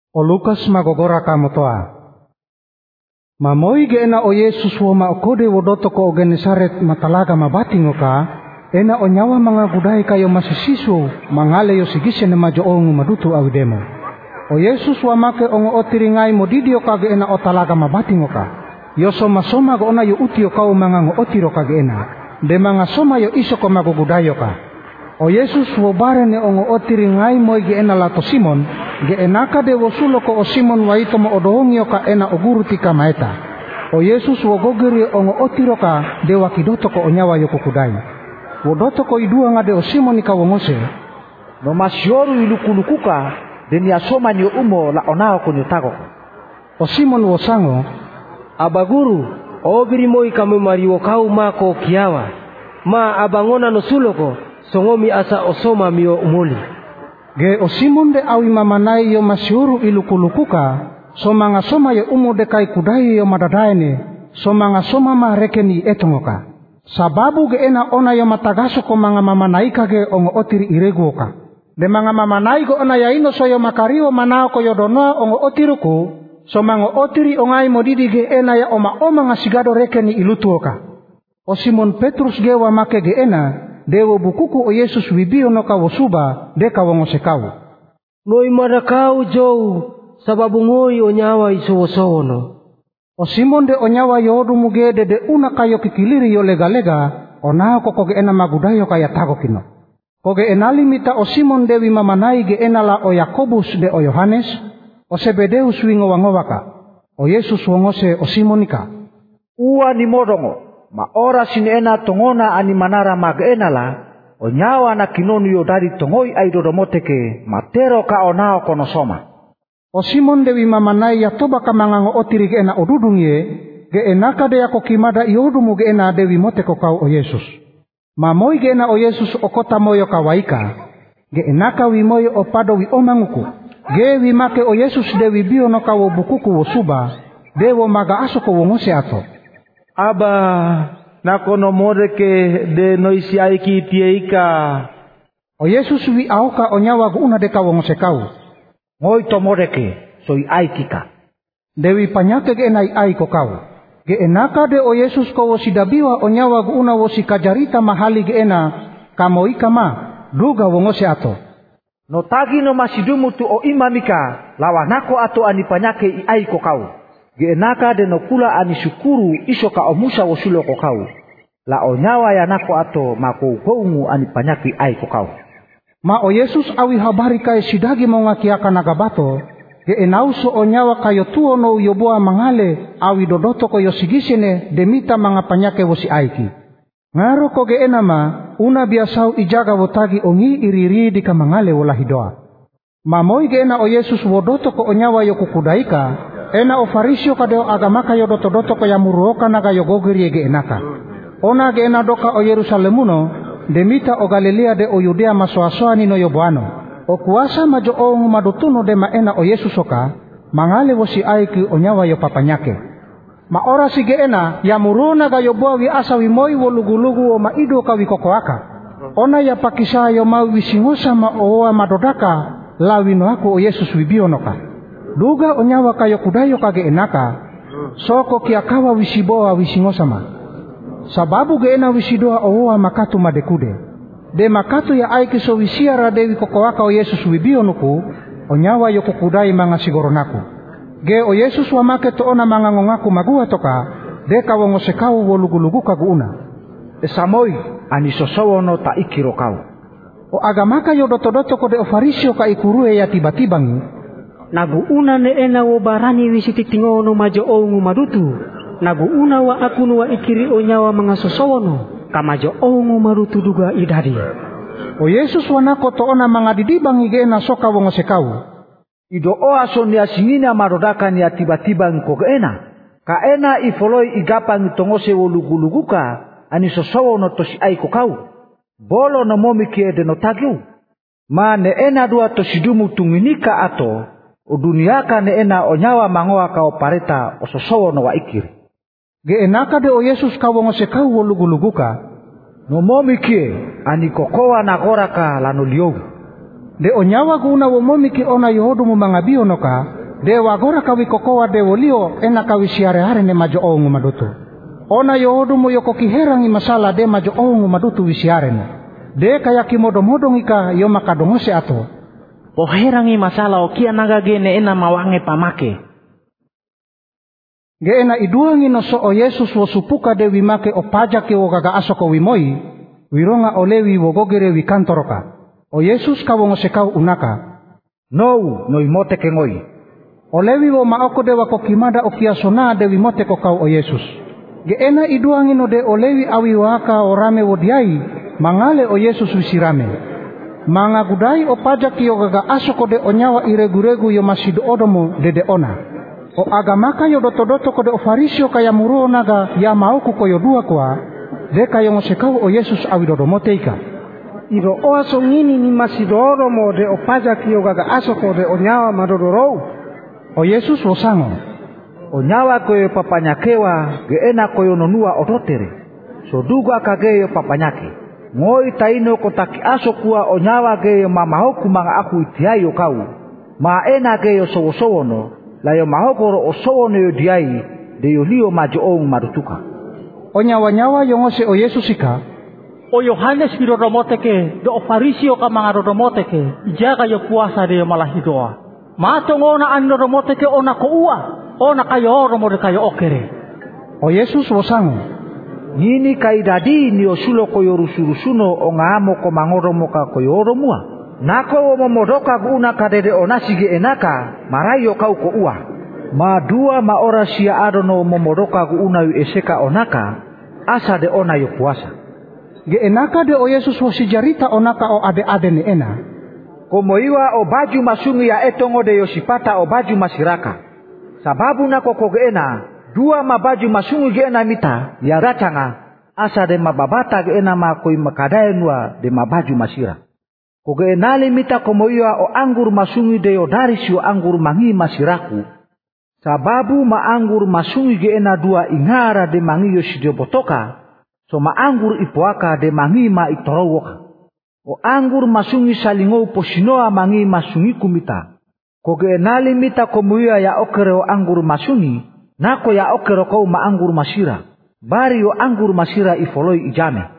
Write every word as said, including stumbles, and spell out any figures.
O Lukas magogora kamotoa. Mamoi ge ena o Yesus wo ma okode wodoto ko Genesaret matalaga mabatingoka, ena o nyawa mga gudai kayo masisiso mangale yo sigise na majo ongu madutu awidemo. O Yesus wa make ongo otiringai modidio kage ena o talaga mabatingoka. Yo soma soma go ona yo utio kau mga ngo otiro kage ena. De mga soma yo iso ko magugudayo ka. O Yesus wo bare ne ongo otiringai moi ge ena lato Simon, ge enaka de wo sulo ko o Simon wa ito mo odohongyo ka ena o guru tika maeta. O Yesus wo gogeri ongo otiro ka de wakidoto ko onyawa yo kukudai. Wo doto ko idua nga de o Simon ika wongose. No masioru ilukulukuka de ni asoma ni umo la onao ko nyotako. O Simon wo sango, Abaguru, o birimo ikamu mariwo kau mako kiawa. Ma abangona no suloko, songomi asa osoma mio umoli. Ge o Simon de awi mamanai yo masyuru ilukulukuka, so mga soma yo umu de kai kudai yo madadaene, so mga soma marekeni etongoka. Sababu ge ena ona yo matagaso ko mga mamanai kage ongo otiri ireguoka. De mga mamanai go ona yaino so yo makariwo manao ko yo donoa ongo otiruku, so mga otiri ongai modidi ge ena ya oma oma nga sigado rekeni ilutuoka. O Simon Petrus ge wa make ge ena, dewo bukuku o Yesus wibio no kawo suba deka wongose kawo. Noi marakau jou sababu ngoi onyawa isowo no. O Simon de onyawa yodu mugede de una kayo kikiliri yo lega-lega onao ko koge ena magudayo kaya tago kino. Koge enali mita o Simon dewi mamanai ge enala o Yakobus de o Yohanes, o Sebedeus wingo wangowaka. O Yesus wongose o Simonika. Ua ni modongo. Ma ora sini ena tongona ani manara mag enala, o nyawa na kinonu yo dari tongoi aidodomoteke, matero ka onao konosoma. O Simon dewi mamanai ya toba ka mangango otiri ge ena odudung ye, ge enaka de ako kimada iodumu ge ena dewi moteko kau o Yesus. Mamoi ge ena o Yesus o kota moyo kawaika, ge enaka wi moyo o pado wi omanguku, ge wi make o Yesus dewi bio no kawo bukuku wo suba, dewo maga aso ko wongose ato. Aba nakono modeke de noisi aiki pieika. O Yesus wi aoka onyawa gu una deka wongose kau. Ngoi to modeke soi aikika. Dewi panyake ge enai aiko kau. Ge enaka de o Yesus ko wosidabiwa onyawa gu una wosikajarita mahali ge ena kamoika ma duga wongose ato. No tagi no masidumu tu o imamika lawanako ato anipanyake i aiko kau. Ge enaka de no kula anishukuru isoka omusa wosulo ko kau. La onyawa ya nako ato mako goungu anipanyaki aiko kau. Ma o Yesus awi habari kai sidagi mongakiaka nagabato, ge enauso onyawa kayo tuo no yoboa mangale awi dodoto ko yosigisene demita mga panyake wosi aiki. Ngaro ko ge enama una biasau ijaga wotagi ongi iriri di kamangale wola hidoa. Mamoi ge ena o Yesus wodoto ko onyawa yokukudaika, ena o farisio kadeo agama kayo doto-doto ko yamuruoka naga yogogiri ge enaka. Ona ge ena doka o Yerusalemuno, demita o Galilea de o Yudea masoasoani no yoboano. O kuasa majo ongu madutuno de maena o Yesus oka, mangale wosi aiki onyawa yo papanyake. Ma ora sige ena, yamuruna ga yoboa wi asa wi moi wo lugu-lugu o maido ka wi kokoaka. Ona ya pakisa yo mau wisingosa ma oa madodaka, lawino aku o Yesus wibionoka. Duga onyawa kayo kudayo kage enaka, soko kiakawa wisiboa wisingosama. Sababu ge ena wisidoa oa makatu madekude. De makatu ya aiki so wisiara dewi kokoaka o Yesus wibionuku, onyawa yo kukudai mga sigoronaku. Ge o Yesus wamake to ona mga ngongaku magua toka, deka wongosekau wolugu-lugu kaguuna. Esamoi anisosowo no ta ikiro kau. O agamaka yo doto-doto ko de o farisio ka ikurue ya tiba-tibangi, naguuna ne ena wo barani wisititingo no majo ongu madutu. Naguuna wa akunu wa ikiri onyawa mga sosowono. Kamajo ongu madutu duga idadi. O Yesus wanako to ona mga didibangi ge ena soka wongosekau. Ido oa so ni asingina marodaka ni tiba-tiba ngko ena. Ka ena ifoloi igapa ngitongose wo lugu-luguka ani sosowono tosi aiko kau. Bolo no momiki de no tagiu. Ma ne ena dua tosidumu tunginika ato. O duniaka ne ena onyawa mangoa ka opareta o sosowono wa ikiri. Ge enaka de o Yesus ka wongosekau wo lugu-luguka. No momiki ani kokoa nagoraka lano liou. De onyawa guna wo momiki ona yohodu mu mga bionoka, Dewa gora kawi kokoa dewo lio ena kawi siare hare ne majo ongu madutu. Ona yohodu mo yoko kiherangi masala de majo ongu madutu wisiare ne. De kaya kimodo-modong ika yo makadongose ato. Poherangi masala o kia naga gene ena mawange pamake. Ge ena iduangi no so o Yesus wo supuka de wimake o pajake wo gaga asoko wimoi, wironga olewi wo gogere wikantoroka. O Yesus kawo ngosekau unaka. Nou, no imote ke ngoi. Olewi wo maoko de wako kimada o kiasona de wimote ko kau o Yesus. Ge ena iduangi no de olewi awi waka o rame wo diai, mangale o Yesus wisirame. Manga gudai o pajak yo gaga asoko de onyawa iregu-regu yo masido odomo de de ona. O agamaka yo doto-doto ko de o farisio kaya muro naga ya mauku ko yo dua kwa, de kayo ngosekau o Yesus awi dodomo teika. Iro oaso ngini ni masido odomo de o pajak yo gaga asoko de onyawa madodorou. O Yesus wosango. Onyawa ko yo papanyakewa ge ena ko yo nonua ototere. So duga kage yo papanyake. Ngoi taino ko taki aso kuwa onyawa ge yo mamahoku manga aku itiai yo kau. Ma ena ge yo sowo-sowo no, la yo mahokoro o sowo no yo diai, de yo lio majo ong marutuka. Onyawa-nyawa yo ngose o Yesus ika. O Yohanes birodomoteke, do o farisio ka mga rodomoteke, ijaga yo puasa de yo malahidoa. Matongona an rodomoteke ona ko ua, ona kayo oromo de kayo okere. O Yesus wosango. Nini kaidadi ni osulo koyo rusurusuno o ngamo ko mangoromo ka koyo oromua. Nako wo momodoka guna kadede onasige enaka, marayo kau ko ua. Ma dua ma ora sia adono momodoka guna yu eseka onaka, asa de ona yo puasa. Ge enaka de o Yesus wo sijarita onaka o ade-ade ni ena. Komoiwa o baju masungi ya etongo de yosipata o baju masiraka. Sababu nako koge ena, dua mabaju masungi ge ena mita, ya racanga, asa de mababata ge ena makoi makadaenwa de mabaju masira. Koge enali mita komoiwa o anggur masungi de yodaris yo anggur mangi masiraku. Sababu ma anggur masungi ge ena dua ingara de mangi yosidio botoka, so ma anggur ipoaka de mangi ma itorowoka. O anggur masungi salingou posinoa mangi masungi kumita. Koge enali mita komoiwa ya okere o anggur masungi, nako ya okero kau ma anggur masira. Bari o anggur masira ifoloi ijame.